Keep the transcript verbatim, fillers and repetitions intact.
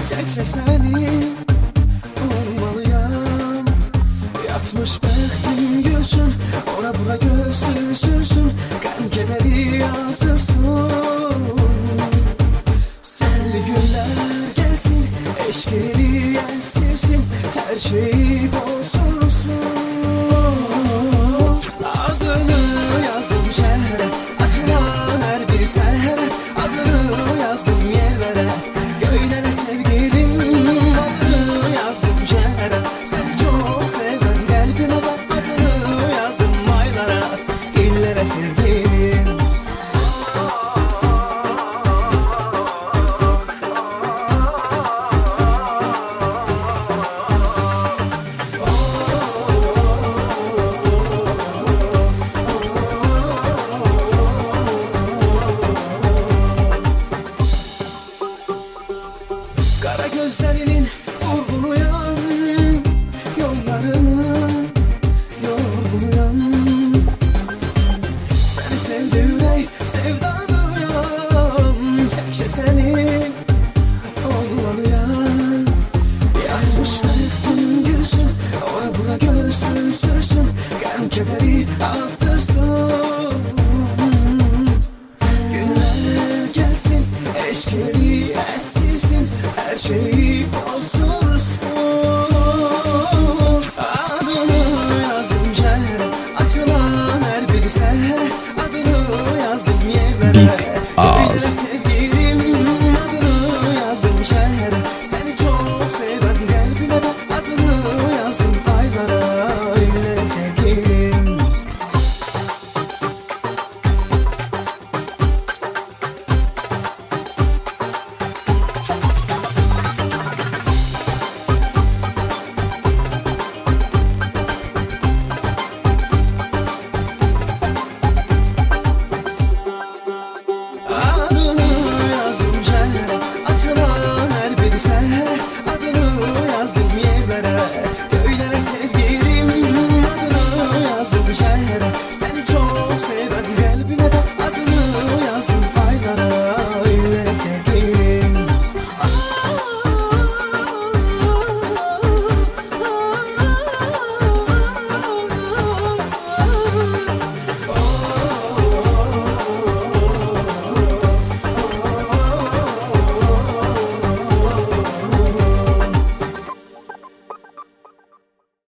Təkcə sənin olmalıyam. Yatmış bəxtim gülsün, ora bura göz süzülsün, qəm kədəri yazdırsın. Sənli günlər gəlsin, eşq eli əstirsin, hər şeyi bozursun. Adını yazdım şəhərə, açılan hər bir səhərə, adını yazdım yerlərə, göylərə sevgilim. Adını yazdım şəhərə, səni çox sevən qəlbin adam, adını yazdım aylara, illərə sevgilim. Qara gözlərinin vurğunuyam, yollarının yorğunuyam. Səni sevdi ürək, sevdalıyam, təkcə sənin olmalıyam. Yazmış bəxtim gülsün, ora bura göz süzdürsün, qəm kədəri